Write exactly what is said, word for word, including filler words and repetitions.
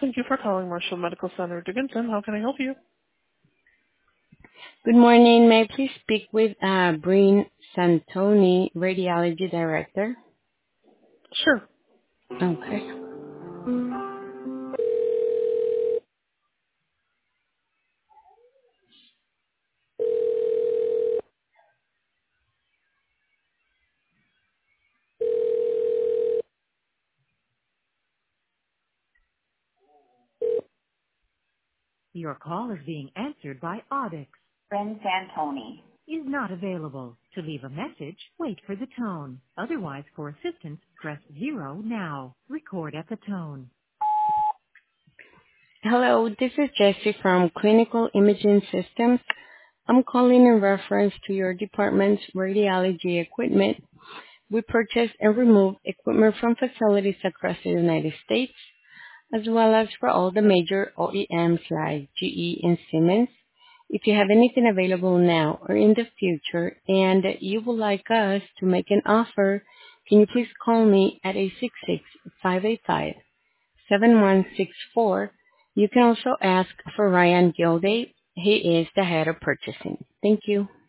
Thank you for calling Marshall Medical Center, Dickinson. How can I help you? Good morning. May I please speak with uh, Breen Santoni, Radiology Director? Sure. Okay. Your call is being answered by Audix. Bryn Santoni. Is not available. To leave a message, wait for the tone. Otherwise, for assistance, press zero now. Record at the tone. Hello, this is Jessie from Clinical Imaging Systems. I'm calling in reference to your department's radiology equipment. We purchase and remove equipment from facilities across the United States, as well as for all the major O E Ms like G E and Siemens. If you have anything available now or in the future and you would like us to make an offer, can you please call me at eight six six, five eight five, seven one six four. You can also ask for Ryan Gilday. He is the head of purchasing. Thank you.